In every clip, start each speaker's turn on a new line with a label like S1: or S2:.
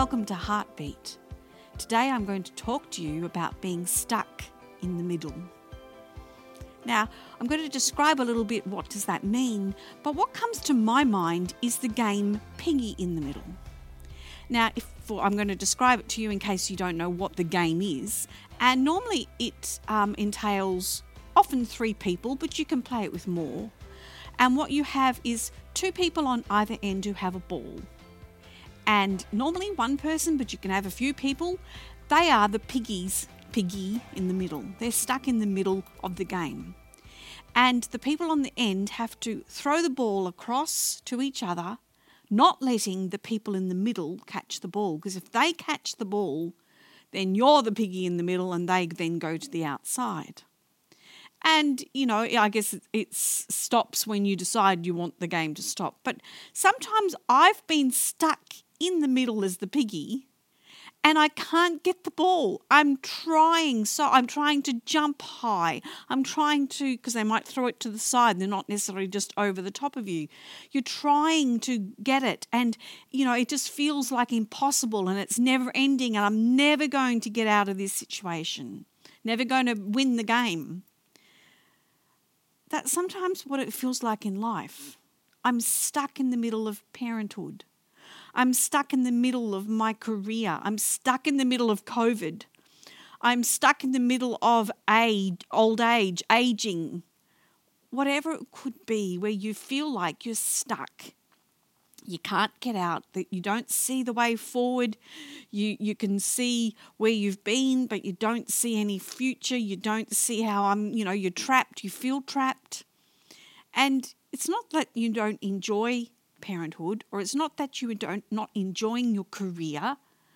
S1: welcome to Heartbeat. Today I'm going to talk to you about being stuck in the middle. Now, I'm going to describe a little bit what does that mean, but what comes to my mind is the game Piggy in the Middle. Now, I'm going to describe it to you in case you don't know what the game is, and normally it entails often 3 people, but you can play it with more. And what you have is 2 people on either end who have a ball. And normally one person, but you can have a few people. They are the piggy in the middle. They're stuck in the middle of the game. And the people on the end have to throw the ball across to each other, not letting the people in the middle catch the ball. Because if they catch the ball, then you're the piggy in the middle and they then go to the outside. And, I guess it stops when you decide you want the game to stop. But sometimes I've been stuck in the middle as the piggy and I can't get the ball. I'm trying to jump high. I'm trying to, because they might throw it to the side. They're not necessarily just over the top of you. You're trying to get it and, it just feels like impossible and it's never ending and I'm never going to get out of this situation. Never going to win the game. That's sometimes what it feels like in life. I'm stuck in the middle of parenthood. I'm stuck in the middle of my career. I'm stuck in the middle of COVID. I'm stuck in the middle of old age, aging. Whatever it could be where you feel like you're stuck. You can't get out, that you don't see the way forward. You can see where you've been, but you don't see any future. You don't see how you're trapped. You feel trapped. And it's not that you don't enjoy parenthood, or it's not that you not enjoying your career,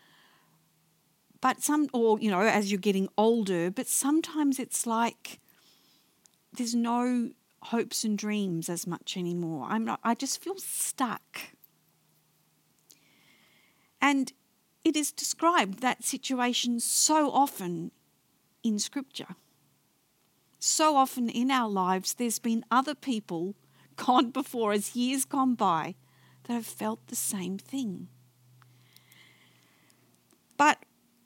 S1: but as you're getting older, but sometimes it's like there's no hopes and dreams as much anymore. I just feel stuck. And it is described, that situation, so often in Scripture. So often in our lives, there's been other people gone before us, years gone by, that have felt the same thing. But,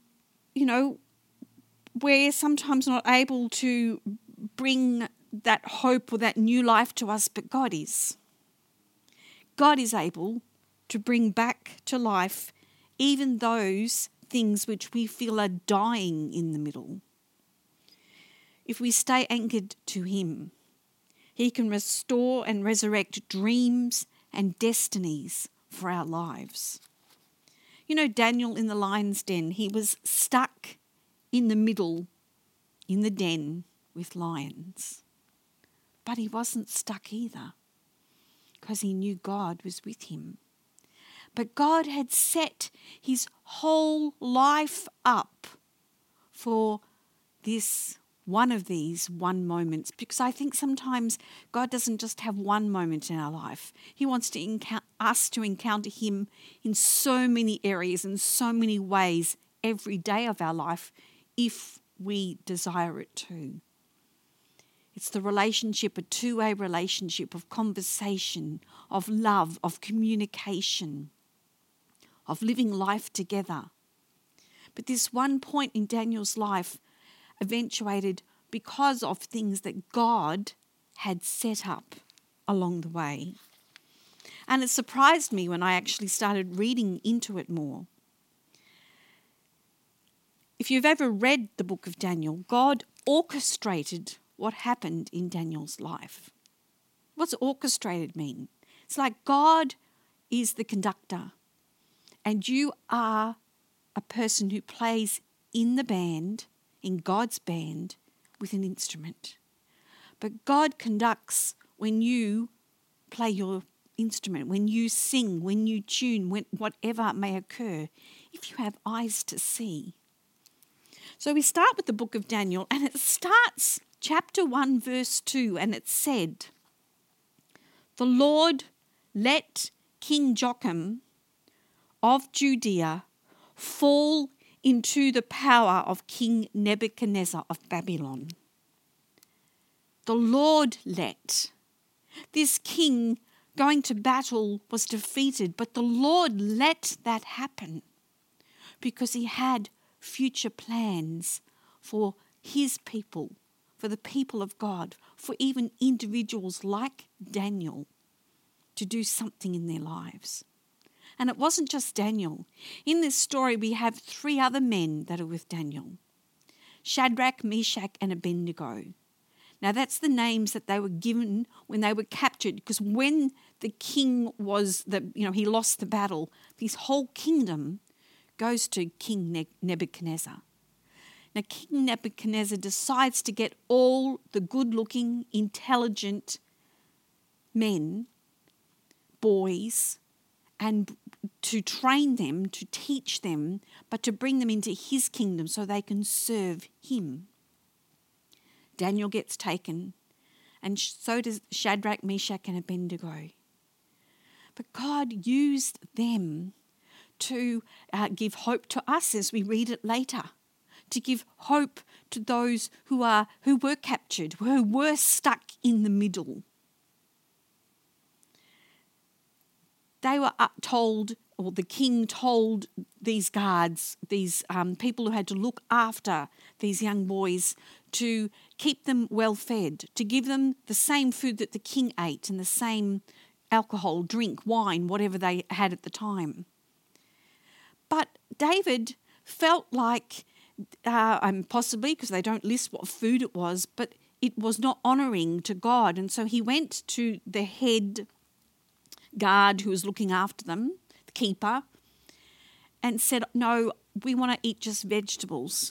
S1: we're sometimes not able to bring that hope or that new life to us, but God is. God is able to bring back to life even those things which we feel are dying in the middle. If we stay anchored to Him, He can restore and resurrect dreams and destinies for our lives. Daniel in the lion's den, he was stuck in the middle, in the den with lions. But he wasn't stuck either, because he knew God was with him. But God had set his whole life up for this one of these one moments, because I think sometimes God doesn't just have one moment in our life. He wants us to encounter Him in so many areas and so many ways every day of our life if we desire it to. It's the relationship, a two-way relationship of conversation, of love, of communication, of living life together. But this one point in Daniel's life eventuated because of things that God had set up along the way. And it surprised me when I actually started reading into it more. If you've ever read the book of Daniel, God orchestrated what happened in Daniel's life. What's orchestrated mean? It's like God is the conductor and you are a person who plays in the band, in God's band, with an instrument. But God conducts when you play your instrument, when you sing, when you tune, whatever may occur, if you have eyes to see. So we start with the book of Daniel, and it starts chapter 1, verse 2, and it said, "The Lord let King Joachim of Judea fall into the power of King Nebuchadnezzar of Babylon." The Lord let. This king going to battle was defeated, but the Lord let that happen. because he had future plans for his people, for the people of God, for even individuals like Daniel to do something in their lives. And it wasn't just Daniel. In this story, we have 3 other men that are with Daniel: Shadrach, Meshach, and Abednego. Now, that's the names that they were given when they were captured, because when the king he lost the battle, this whole kingdom goes to King Nebuchadnezzar. Now, King Nebuchadnezzar decides to get all the good-looking, intelligent men, boys, and to train them, to teach them, but to bring them into his kingdom so they can serve him. Daniel gets taken, and so does Shadrach, Meshach, and Abednego. But God used them to give hope to us as we read it later, to give hope to those who were captured, who were stuck in the middle. They were told, or the king told these guards, these people who had to look after these young boys, to keep them well fed, to give them the same food that the king ate and the same alcohol, drink, wine, whatever they had at the time. But David felt like, possibly because they don't list what food it was, but it was not honouring to God. And so he went to the head guard who was looking after them, the keeper, and said, "No, we want to eat just vegetables."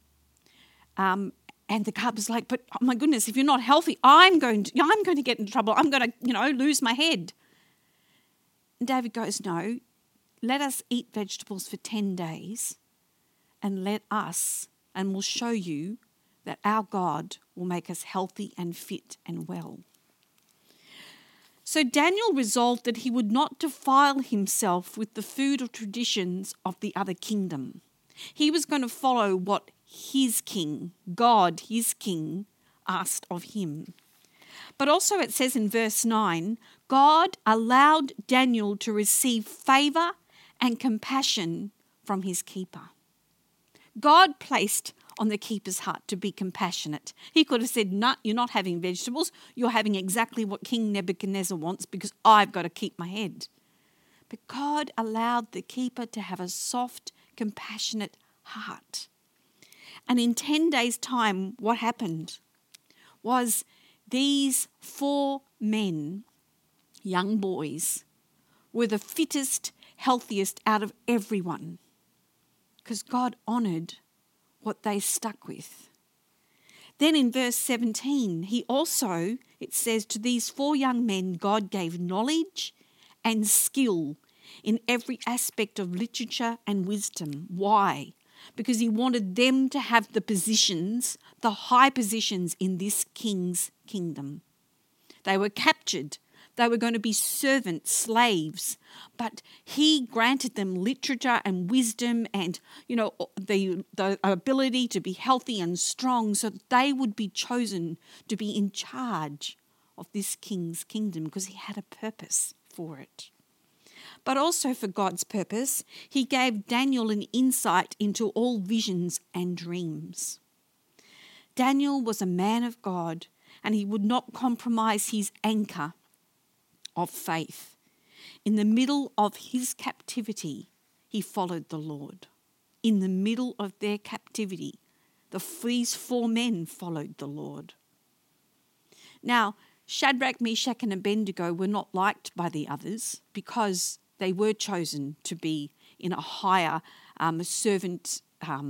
S1: And the guard was like, "But oh my goodness, if you're not healthy, I'm going to get into trouble. I'm going to, lose my head." And David goes, "No, let us eat vegetables for 10 days, and we'll show you that our God will make us healthy and fit and well." So Daniel resolved that he would not defile himself with the food or traditions of the other kingdom. He was going to follow what his king, God, his king, asked of him. But also it says in verse 9, God allowed Daniel to receive favour and compassion from his keeper. God placed on the keeper's heart to be compassionate. He could have said, "No, you're not having vegetables. You're having exactly what King Nebuchadnezzar wants because I've got to keep my head." But God allowed the keeper to have a soft, compassionate heart. And in 10 days' time, what happened was these 4 men, young boys, were the fittest, healthiest out of everyone, because God honoured what they stuck with. Then in verse 17, it says, to these 4 young men, God gave knowledge and skill in every aspect of literature and wisdom. Why? Because he wanted them to have the positions, the high positions in this king's kingdom. They were captured. They were going to be servants, slaves, but he granted them literature and wisdom and, the ability to be healthy and strong so that they would be chosen to be in charge of this king's kingdom because he had a purpose for it. But also for God's purpose, he gave Daniel an insight into all visions and dreams. Daniel was a man of God, and he would not compromise his anchor of faith. In the middle of his captivity, he followed the Lord. In the middle of their captivity, these 4 men followed the Lord. Now, Shadrach, Meshach, and Abednego were not liked by the others because they were chosen to be in a higher servant,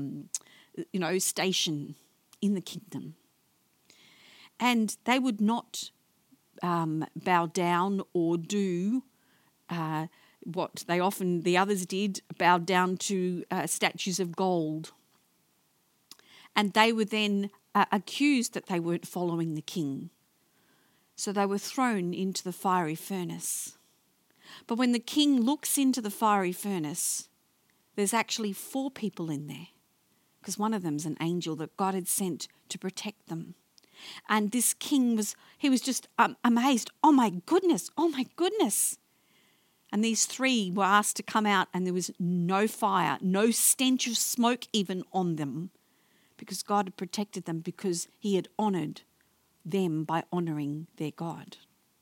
S1: station in the kingdom. And they would not bow down or do what the others did, bow down to statues of gold. And they were then accused that they weren't following the king. So they were thrown into the fiery furnace. But when the king looks into the fiery furnace, there's actually 4 people in there, because one of them's an angel that God had sent to protect them. And this king was just amazed. Oh my goodness. And these three were asked to come out, and there was no fire, no stench of smoke even on them, because God had protected them, because he had honoured them by honouring their God.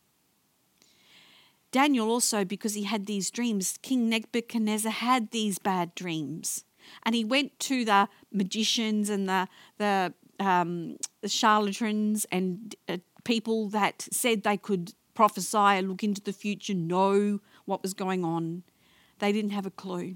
S1: Daniel also, because he had these dreams, King Nebuchadnezzar had these bad dreams. And he went to the magicians and the charlatans and people that said they could prophesy and look into the future, know what was going on. They didn't have a clue.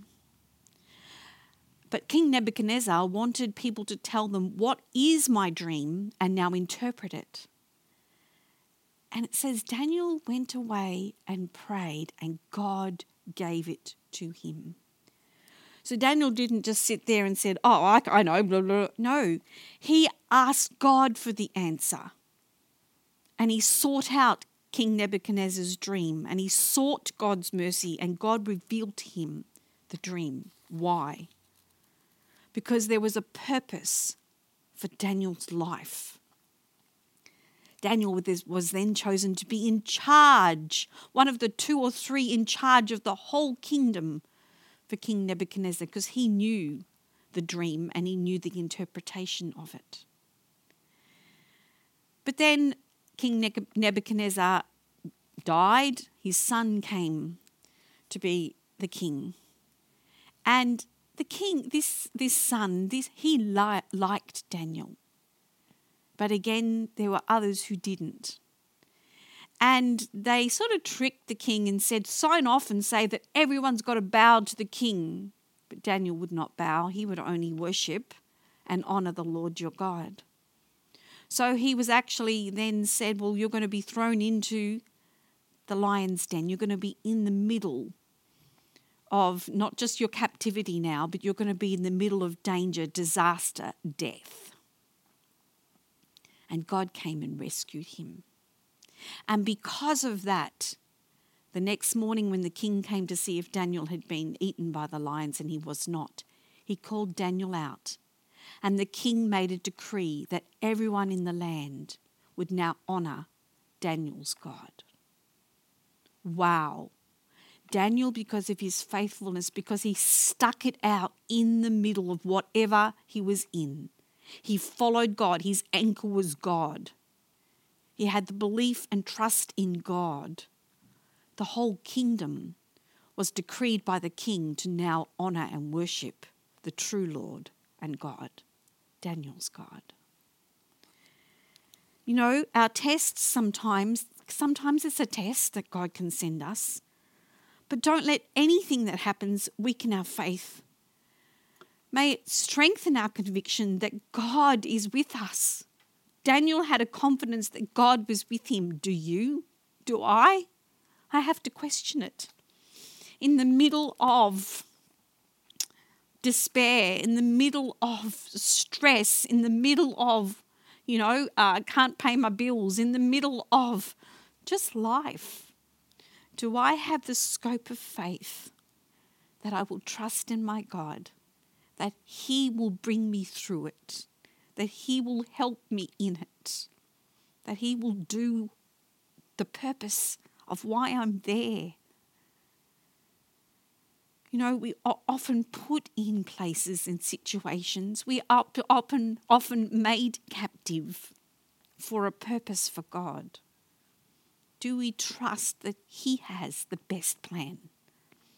S1: But King Nebuchadnezzar wanted people to tell them, what is my dream, and now interpret it. And it says Daniel went away and prayed, and God gave it to him. So Daniel didn't just sit there and said, oh, I know, blah, blah. No, he asked God for the answer. And he sought out King Nebuchadnezzar's dream, and he sought God's mercy, and God revealed to him the dream. Why? Because there was a purpose for Daniel's life. Daniel was then chosen to be in charge, one of the 2 or 3 in charge of the whole kingdom for King Nebuchadnezzar, because he knew the dream and he knew the interpretation of it. But then King Nebuchadnezzar died. His son came to be the king. And the king, this son, he liked Daniel. But again, there were others who didn't. And they sort of tricked the king and said, sign off and say that everyone's got to bow to the king. But Daniel would not bow. He would only worship and honour the Lord your God. So he was actually then said, well, you're going to be thrown into the lion's den. You're going to be in the middle of not just your captivity now, but you're going to be in the middle of danger, disaster, death. And God came and rescued him. And because of that, the next morning when the king came to see if Daniel had been eaten by the lions, and he was not, he called Daniel out. And the king made a decree that everyone in the land would now honour Daniel's God. Wow. Daniel, because of his faithfulness, because he stuck it out in the middle of whatever he was in. He followed God. His anchor was God. He had the belief and trust in God. The whole kingdom was decreed by the king to now honour and worship the true Lord and God, Daniel's God. You know, our tests sometimes it's a test that God can send us. But don't let anything that happens weaken our faith. May it strengthen our conviction that God is with us. Daniel had a confidence that God was with him. Do you? Do I? I have to question it. In the middle of despair, in the middle of stress, in the middle of, can't pay my bills, in the middle of just life, do I have the scope of faith that I will trust in my God, that he will bring me through it, that he will help me in it, that he will do the purpose of why I'm there? You know, we are often put in places and situations. We are often made captive for a purpose for God. Do we trust that he has the best plan?